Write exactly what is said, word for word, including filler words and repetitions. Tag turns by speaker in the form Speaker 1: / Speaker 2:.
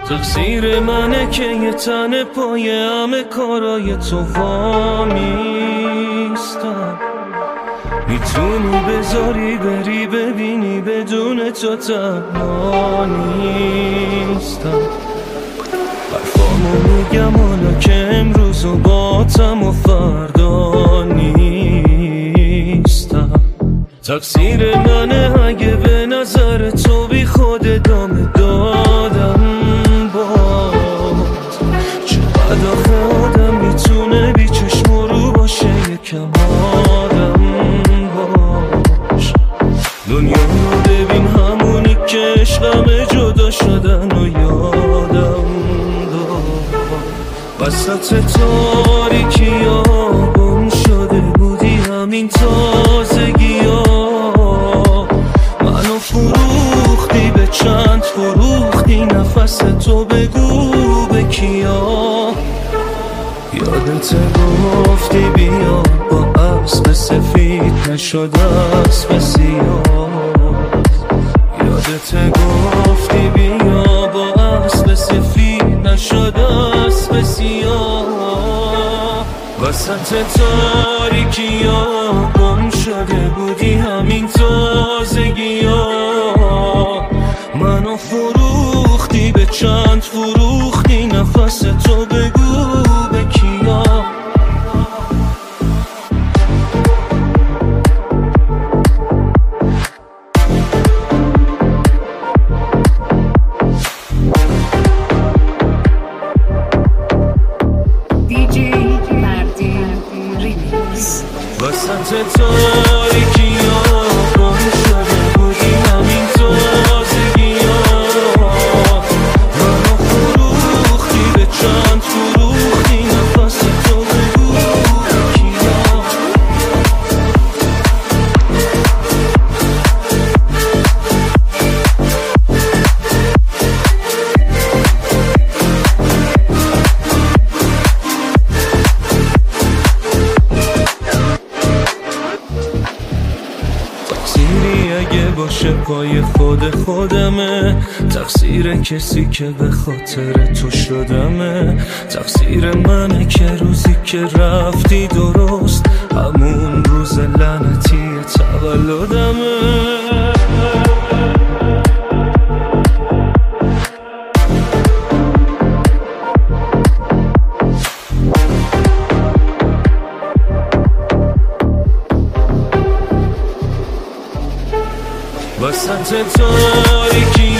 Speaker 1: تقصیر منه که یه تن پای همه کارای تو وامیستم. میتونی بذاری بری ببینی بدون تو تنها نیستم. حرفامو میگم حالا که امروز و باتم و فردا نیستم. تقصیر منه اگه به نظر تو بی خود ادامه دادم باد. چقدر آخه آدم میتونه بی چشم رو باشه یکم آدم باش. دنیا رو ببین همونی که عشقم جدا شدن و یادم داد. وسط تاریکی ها گم شده بودی همین تازگی ها. منو فروختی به چند فروختی نفس تو بگو به کیا. یادت گفتی بیا با اسب سفید نشد اسب سیاه. یادت گفتی بیا با اسب سفید نشد اسب سیاه. وسط تاریکی ها گم شده بودی همین تازگی ها. منو فروختی به چند فروختی نفس تو بگو به کیا. وسط تاریکی ها گم شده بودی همین تازگی ها. منو فروختی به چند فروختی نفس تو بگو کیا. تقصیری اگه باشه پای خود خودمه. تقصیر کسی که به خاطر تو شدمه. تقصیر منه که روزی که رفتی درست همون روز لعنتی تولدمه. وسط تاریکی